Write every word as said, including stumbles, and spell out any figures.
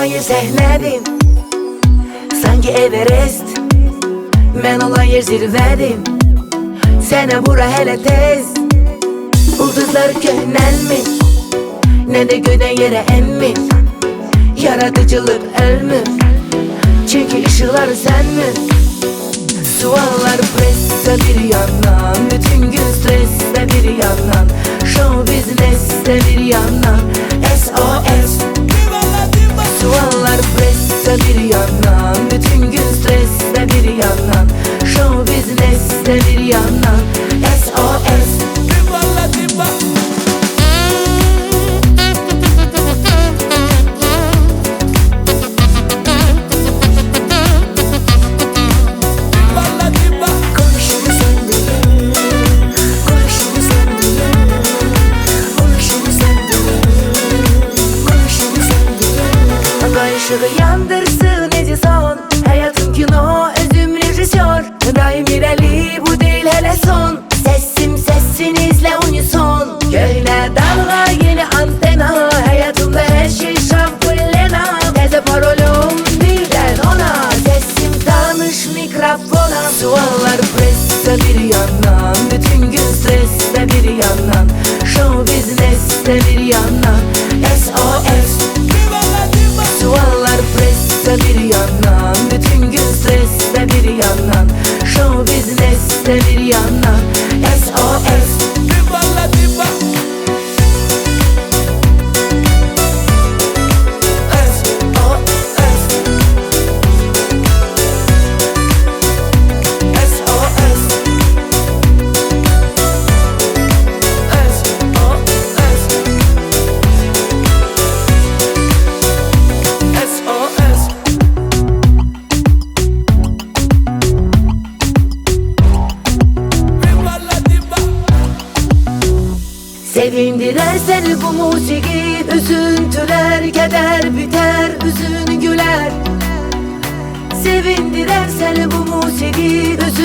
olayı sehnedim, sanki Everest. Men olan yer zirvedim, sene bura hele tez. Ulduzlar köhnelmi, ne de göden yere emmi. Yaratıcılık ölmür, çünkü ışıklar sen mi? Suallar presse bir yandan, bütün gün stresse bir yandan, show business'te bir yandan, S O S. Suallar presse bir yandan, bütün gün stresse bir yandan, show business'te bir yandan, S O S. Işığı yandırsın Edison, hayatım kino, özüm rejisör. Daim ileri, bu değil hele son. Sesim sesinizle unison. Köhne dalga, yeni antena. Hayatımda her şey şampullena. Teze parolum birden ona. Sesim tanış mikrofona. Suallar presse bir yandan, bütün gün stresse bir yandan, show business'te bir yandan, S O S. Suallar presse bir yandan, bütün gün stresse bir yandan, show business'te bir yandan, S O S. Sevindirer seni bu musiki, üzüntüler keder biter, üzün güler. Sevindirer seni bu musiki, üzüntüler